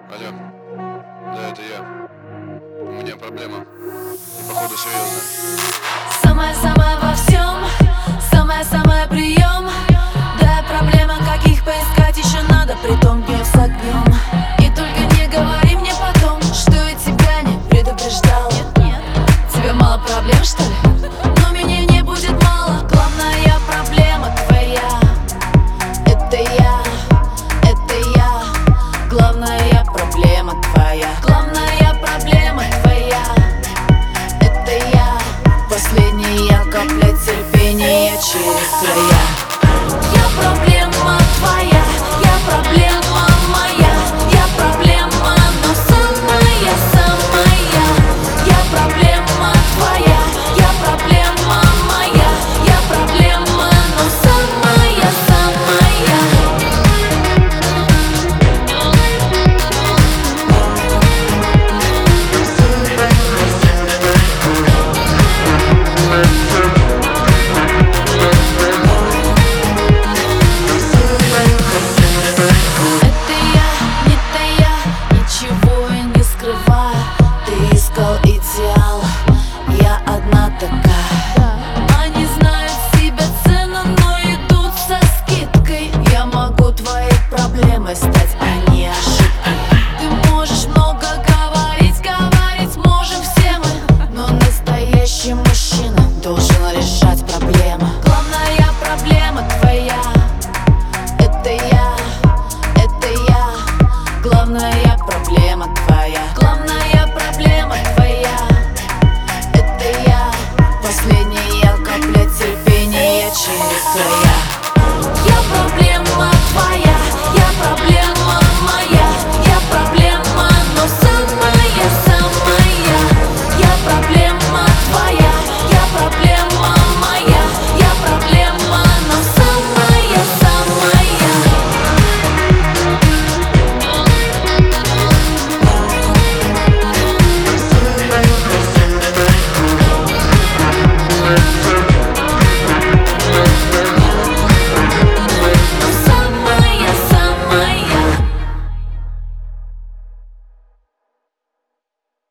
Алло, да, это я. У меня проблема. И походу серьезно. Самая-самая во всем, самая-самая прием. Да, проблема, как их поискать еще надо, притом днем с огнем. И только не говори мне потом, что я тебя не предупреждал. Нет, тебе мало проблем, что ли? Но меня не будет мало. Главная проблема твоя. Это я, это я. Главная проблема твоя. Главная проблема твоя. Это я. Последняя капля терпения через края. Я проблема твоя, я проблема моя. Я проблема, но самая-самая. Я проблема твоя, я проблема моя. Я проблема, но самая-самая. Это я, не тая, ничего я не скрываю. Ты искал идеал, я одна такая. Они знают себе цену, но идут со скидкой. Я могу твоей проблемой стать.